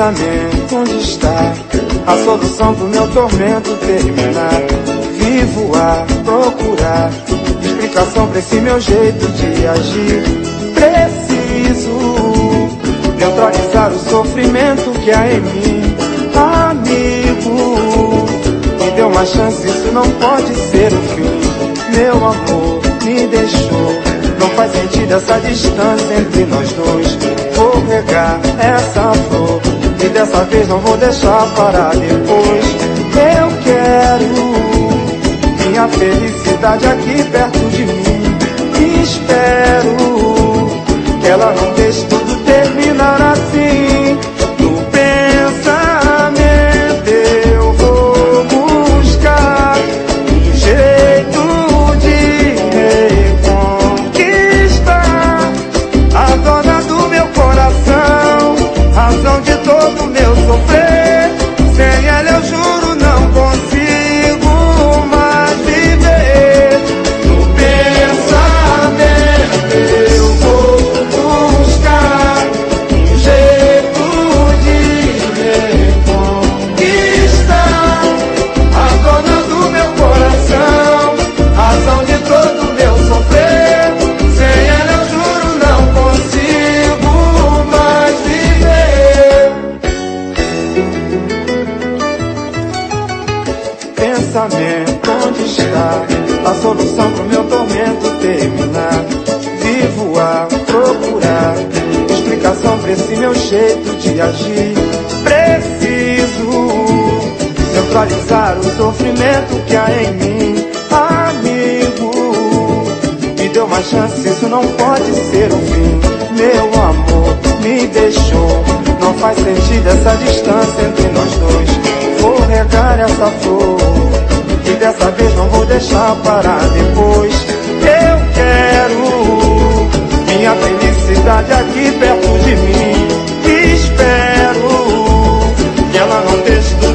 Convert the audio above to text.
Pensamento, onde está a solução pro meu tormento terminar? Vivo a procurar explicação pra esse meu jeito de agir. Preciso neutralizar o sofrimento que há em mim. Amigo, me dê uma chance, isso não pode ser o fim. Meu amor me deixou, não faz sentido essa distância entre nós dois. Vou regar essa flor e dessa vez não vou deixar parar depois. Eu quero minha felicidade aqui perto de mim. Espero que ela não deixe tudo terminar assim. No pensamento eu vou buscar um jeito de reconquistar a dona do meu coração, razão de todo o meu sofrer. Sem ela eu juro não consigo mais viver. No pensamento eu vou buscar um jeito de reconquistar a dona do meu coração, razão de todo o meu sofrer. Sem ela eu juro não consigo mais viver. Pensamento, onde está a solução pro meu tormento terminar? Vivo a procurar explicação pra esse meu jeito de agir. Preciso neutralizar o sofrimento que há em mim. Amigo, me dê uma chance, isso não pode ser o fim. Meu amor me deixou, não faz sentido essa distância entre nós dois. Vou regar essa flor e dessa vez não vou deixar parar depois. Eu quero minha felicidade aqui perto de mim. Espero que ela não deixe